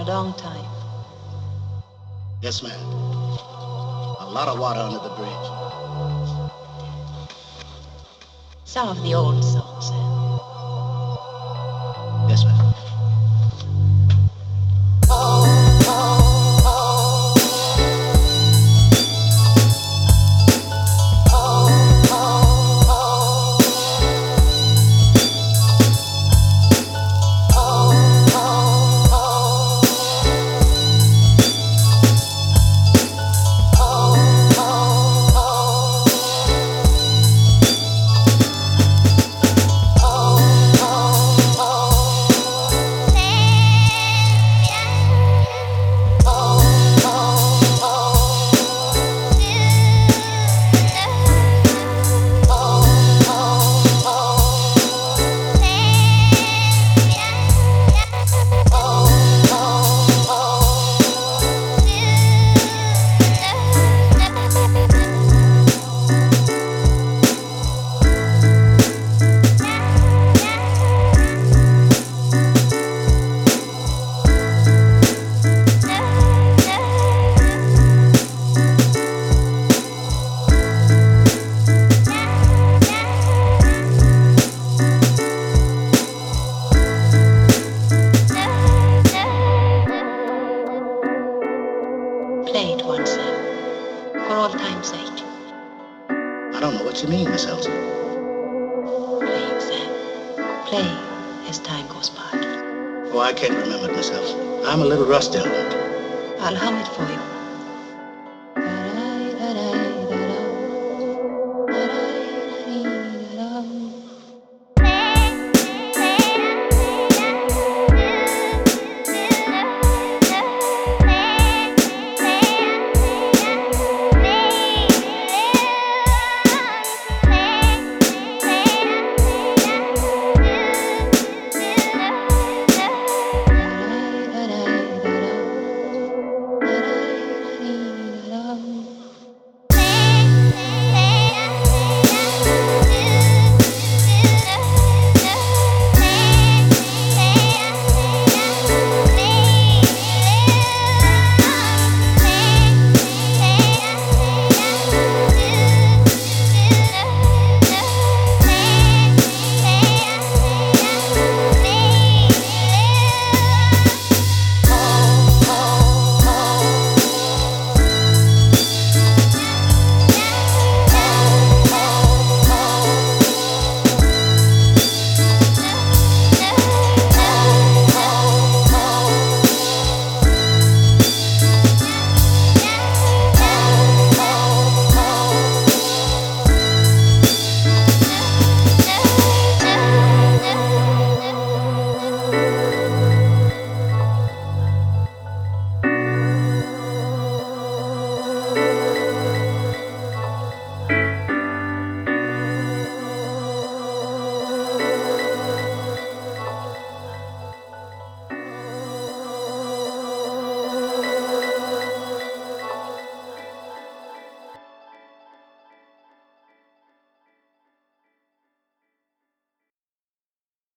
a long time. Yes, ma'am. A lot of water under the bridge. Some of the old songs. Yes, ma'am. Play it once, for old time's sake. I don't know what you mean, Miss Elsa. Play it, Sam. Play as time goes by. Oh, I can't remember it, Miss Elsa. I'm a little rusty on it. I'll hum it for you.